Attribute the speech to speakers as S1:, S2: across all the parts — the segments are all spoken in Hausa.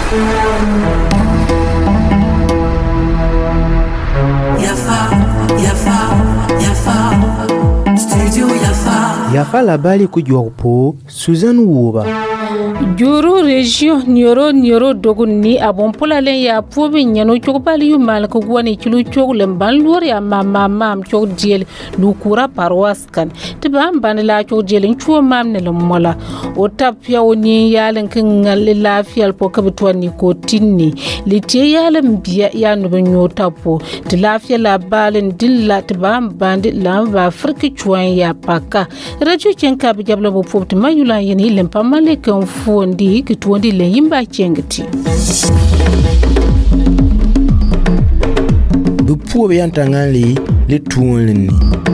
S1: Yafa la bali kujwa po Suzanne Wuba.
S2: Juru region nyoro dogun ni abon polalen ya pobe nyano chokbali yu mal ko gwani kilu choglem ban lor ya mam chok diel lukura parwas kan tiba ban la chok diel chuo mam ne mola o tapya oni yalen kin ngal lafial po kabto ni ko tinni litie yalen biya ya no nyo tapo de lafial la balen dilla tiba bandi la va friki chuan ya paka radio kenka bi jabla bo popti mayula yeni lempa male kan fondi kitwondi le yimba chengti
S1: bu puobe yantangali le tuonni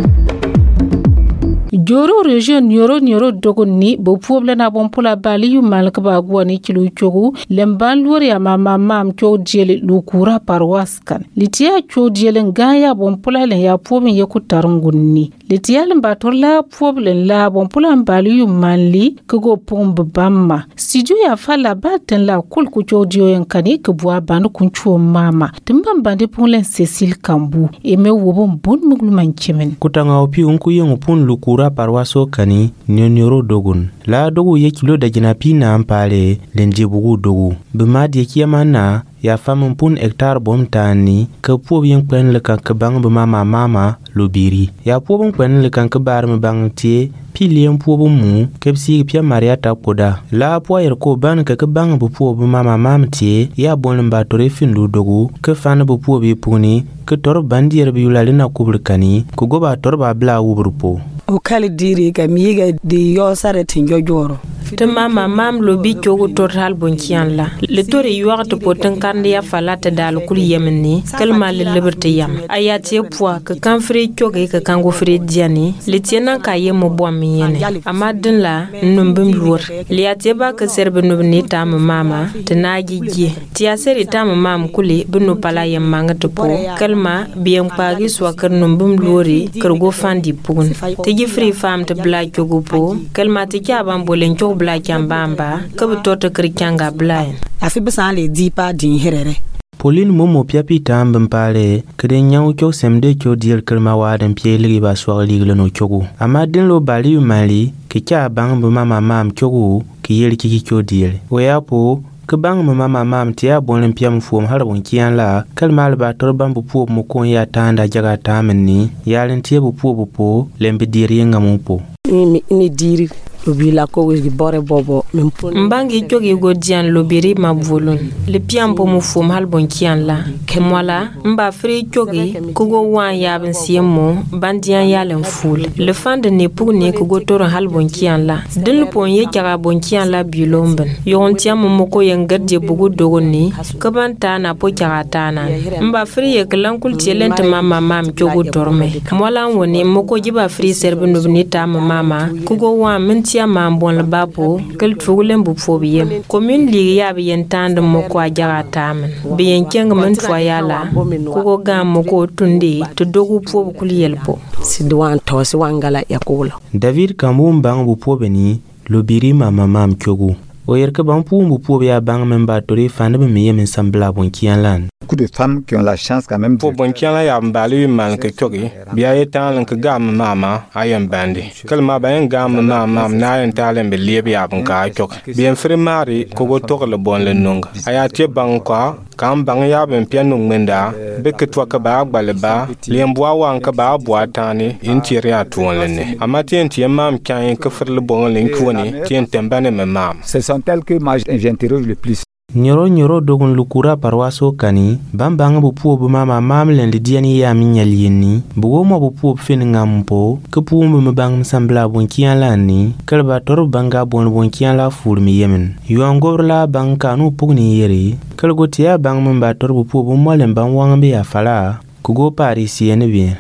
S2: Joro region nyoro dogon ni bo puoble na bon pola bali yu malka ba gwani kilu chogu lemban lori ya mam cho diele lukura parwaskan litia cho diele ngaya bon pola le ya puobe ye kutarungunni litia lemba torla puoble la bon pola bali yu manli kugo pombe bamma studio ya fala baten la kul ku cho dio yankani ke bua bandu kunchuo mama timbam bande ponlen Cecile Kambu eme wobon bon mugluman chemen
S1: kutanga opi unku yengu pun lukura parwaso kani nyoro dogun la dogu ye kilo da jinapi na ampale lenje bugu dogu bimadi ye kiyamana ya famun pun hectare bom tani ka puob yen kwen le kan ka bang mama lobiri ya puob kwen le kan ka bar me bang tie pilien puob mu kepsi pia maria ta koda la poyer ko ban ka bang bu puob mama tie ya bon ba tore findu dogu ka fan bu puob puni ka tor bandier bi yulale na kubrkani ko goba tor ba bla wubrupo
S3: o kali diri ka miga di yo sare tinjo joro
S4: te mam lobi chogu total bonkian la le tore yuart poten kan ya falata dal kul yemni kalma le liberté yam ayati poa ka kan fri choge ka kan go fri diani le tiena ka yemo bom yene amadin la numbum lur le atiba ka serbe nubni tam mama te naji gi ti aseri tam mam kuli bunu pala yem manga to po kalma bien pagi so kar numbum luri kar go fandi pun te gi fri fam te bla chogu po kalma ti ka ban bolen chog bla kyambamba ka butoto krikyanga blind
S3: afi bisan le dipa din herere
S1: Pauline momo piapi tambam pale kede nyau chok semde cho diel kelma waden pie ligi ba swag ligle no chogu amadin lo bali mali ke cha bang mama mam chogu ke yel kiki cho diel oyapo ke bang mama mam tia bolen piam fuom harbon kian la kalmal ba torban bu pu mo kon ya tanda jaga tamenni yalen tie bu pu po lembe diri ngamu po
S3: ni diri lobila ko wi bore bobo
S4: mbangi jogi godian lobiri mabvolon le piampo mu fum halbon kian la kemwala mba fri jogi kugo wan yabn siemo bandian yalen ful le fande ne pour ne kugo toro halbon kian la dil pon ye kara bon kian la bilomben yon tiam mo ko yengadje bugu dogoni kabanta na po kara tana mba fri ye klankul tielente mama mam jogo dorme mwala woni mo ko jiba fri serbe no bonita mama kugo wan mentia mambon bapo kel tugulen bu fobiyem commune li ya biyen tande mo ko jaga tamen biyen keng man foyala kugo gam mo ko tundi to dogu fobu kuliyelpo
S3: sidwan to si wangala yakula
S1: David Kambum bang bu pobeni lobiri mama mam chogu o yerke bang pu bu pobya bang memba tori fande be miyem sambla bon kianlan
S5: beaucoup de femmes qui ont la chance quand même
S6: pour bon kiala ya mbali man ke chogi biya etan ke gam mama ayen bandi kalma bayen gam mama na yen talen be liebe ya bon ka chok bien frimari ko go to le bon le nong aya tie bang kwa kam bang ya ben pianu menda be ke to ka ba gbalba lien bwa wan ka ba bwa tani in tiria tuonne amati en tie mam kan ke fir le bon le kwoni tien tembane me mam
S5: ce sont telles que moi j'interroge le plus
S1: nyoro dogun lukura parwaso kani bambanga bu pu bu mama mamlen li diani ya minyal yini bu mo bu pu fin ngampo ke pu mu bang sambla bon kianlani kalba tor banga bon kianla fur mi yemen yongor la banka nu pugni yeri kalgo tia bang mun ba tor bu pu bu molen bang wangbe ya fala kugo parisien bien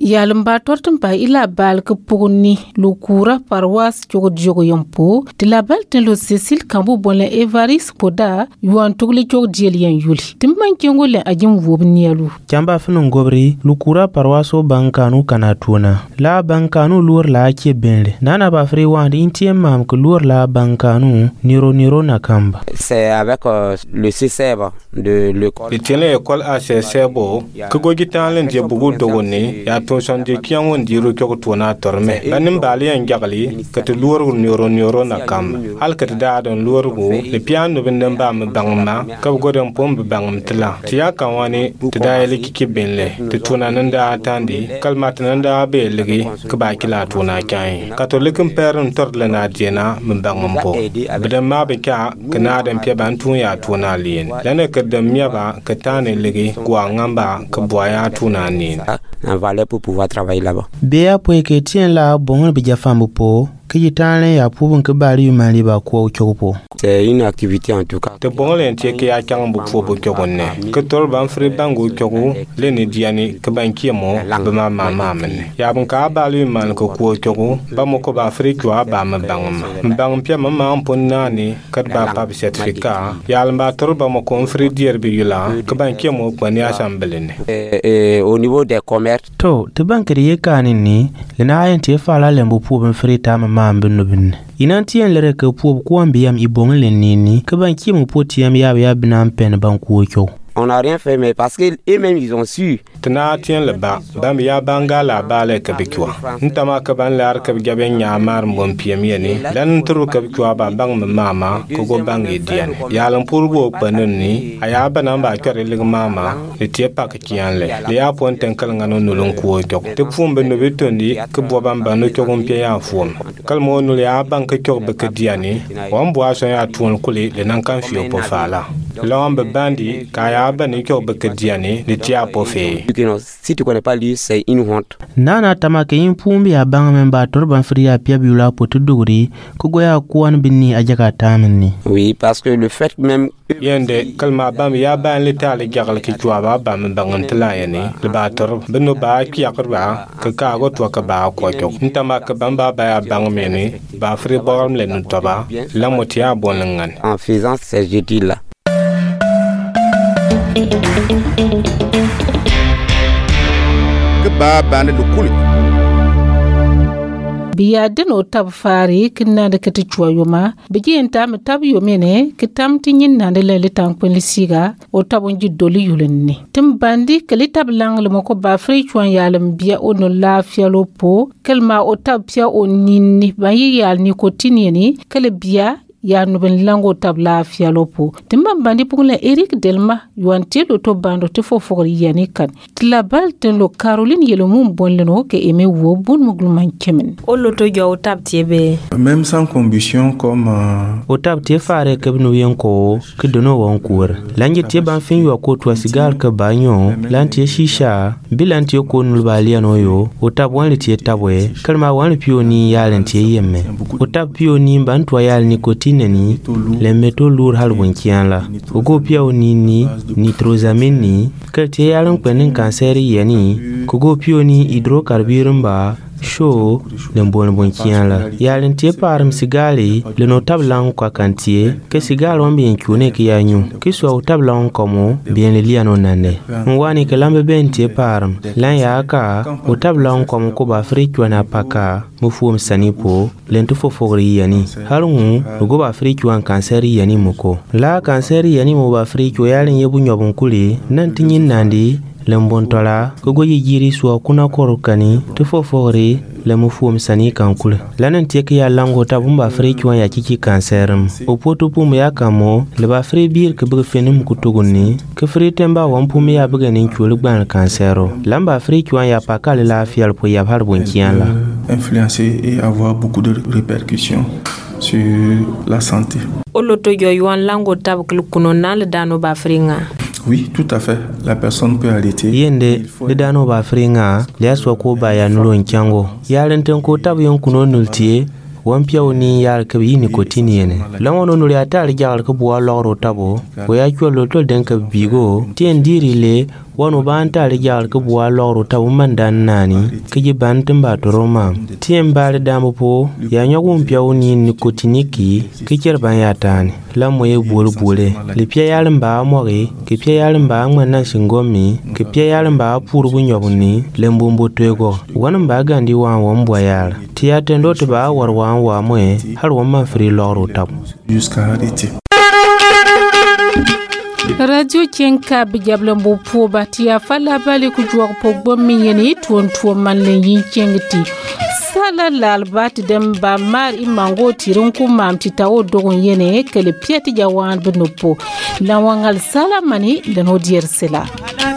S2: Yalimba tortumba ila bal ke pugni lukura parwas jogo yompo de la bal ten lo Cécile Kambu bonle Evaris Poda yuan tugli jog dielien yuli timban kengole ajim wobnialu
S1: Chamba funun gobri lukura parwaso bankanu kanatuna la bankanu lur la ke benle nana ba free wan intiem mam que lur la bankanu niro na kamba.
S7: C'est avec le CCB de l'école.
S6: Le tient l'école à CCB que gogitan len je bugu dogoni ya ton son de kiangon diru ko tona torme banim bali en jagali que te lur niro na kamba al que da don lur go le piano bendem ba me bangma ka godon pombe bangam tla tiya kan wani te da yele kiki benle te tona nanda atandi kalmat nanda be legi ka ba kila tona kai katolikum peron torle na jena me bangam po bedem ma be ka kana dem pia bantu ya tona lien lane ka dem ya ba ka tane legi kwa ngamba ka boya tona nin
S7: un valet pour pouvoir travailler là-bas.
S1: Bea poe ke tien la bon be jafambo po que yitane ya pouvon que bali mali ba ko chopo.
S7: C'est une activité en tout cas.
S6: Te bon len tie ke ya kan bu fo bu chogonne que tol ban fri bango chogo le ne diani que ban kiemo be ma men ya bon ka bali man ko chogo ba mo ko ba fri ko ba ma bang pia ma ponna ni kat ba pa certificat ya lamba tol ba mo ko fri dier bi yula que ban kiemo ko ni assemblée
S7: Et au niveau des commerces
S1: to te ban kriye kanin ni le na ayen te fala lembo pou ben fri ta ma bin inantien lere ke pou ko ambiyam ibon le nini ke ban ki mo potiam ya binan pen ban ko kyo.
S7: On n'a rien fait, mais parce qu'eux-mêmes, ils ont su.
S6: Tena tien le ba, bam ya banga la bale kabikwa. Ntama kaban lar kabgaben ya mar mbon piemieni. Lan turu kabikwa ba bang mama, kogo bang edian. Ya lan purgo panuni, aya banamba kare lig mama, le tie pak kianle. Le ya ponten kal ngano nulun kuo tok. Te fumbe no bitondi, kebo bamba no kogom pia ya fum. Kalmo no le ya bang kok bekediani, wambo aso ya tuon kuli le nankan fio po fala. L'homme bandi, kaya bani kyo bekediani, le tia po fe.
S7: Si tu connais pas lui, c'est une honte.
S1: Nana tamake impumbi ya bang memba torban fria pia biula potu dugri, kugoya kuan bini ajaka tamni.
S7: Oui, parce que le fait même
S6: yende kalma bam ya ban le tale jagal ki tuaba bam bangan tlayani le bator beno ba ki yakrba ka go to ka ba ko ko ntama ka bamba ba ya bang meni ba fri boram le no toba la motia bonangan
S7: en faisant ces jeudis là.
S8: Ba bande de kuli
S2: biya deno tab fari kinna da kati chuayoma biji enta me tab yomene kitam tinyin na de le tankwen lisiga o tabon jiddoli yulenni tim bandi kali tab langle moko ba fri chuan yalem biya ono la fialo po kelma o tab pia o ninni bayi yal ni ko tiniyeni kale biya ya nuben lango tabla fialopo timba bandi pungla Eric Delma yuante lo to bando te fofori yani kan tla bal ten lo Caroline yelo mum bonleno ke eme wo bon mugluman kemen
S4: o lo to jo tab tiebe
S8: même sans combustion comme
S1: o tab te fare ke bnu yenko ke dono won kur langi te ban fin yo ko to sigar ke banyo lanti shisha bilanti ko nul baliano yo o tab wan le te tabwe kalma wan pioni yalen te yemme o tab pioni ban to yal nicotine ni le meto lour halbon kianla ogo pia onini nitrosamine kelte yalan kwenin cancer yani kogo pioni hydrocarbure ba show le bon kianla yalen te param sigale le notable kwa kantie ke sigale on bien kune ki yanyu ke so table komo bien le liano nane mwani ke lambe ben te param lan ya ka o table komo ko ba frikwa na paka mufu msanipo lento fofori yani halungu go ba frikwa cancer yani moko la cancer yani mo ba frikwa yalen yebu nyobun kuli nan tinyin nandi lembontola kogo yiri so kuna korukani tufofori le mufu msani kankule lanan teke ya lango tabumba freki wan ya kiki cancerum opotu pum ya kamo le ba fre bir ke bug fenim kutuguni ke fre temba wan pum ya buga nin chulu gban cancero lamba freki wan ya pakale la fial po ya har bonkian la
S8: influencer et avoir beaucoup de répercussions sur la santé.
S4: Oloto yo yuan lango tab kuno na le dano ba fringa.
S8: Oui, tout à fait. La personne peut arrêter.
S1: Yende le dano ba fringa le aswa ko ba ya nulo nkango yalen ten ko tab yon kuno nultie wampia oni yar ka bi ni kotini yene lawono no ya tar jagal ko bo loro tabo ko ya kyo lo to den ka bigo tien diri le wanu ban ta rigal ku buwa loro ta man dan nani ki ban timba to roma tiem bal damu po ya nyogum piawni ni kotiniki ki ban ya tani la moye bole le pia yalim ba mori ki pia yalim ba ngwana singomi ki pia yalim ba purbu nyogni le mbumbo twego wan ba gandi wan wombwa yala tia tendo to ba war wan wa moye har wamma free loro tab
S8: jusqu'à arrêter.
S2: Radio Kenka bijablambo po batia fala bali kujwa pogbo minyeni tuon manlen yin kengti sala lalbat dem ba mar imango tirun ku mamti tawo dogon yene kele piati jawan benopo lawangal sala mani dan hodier sela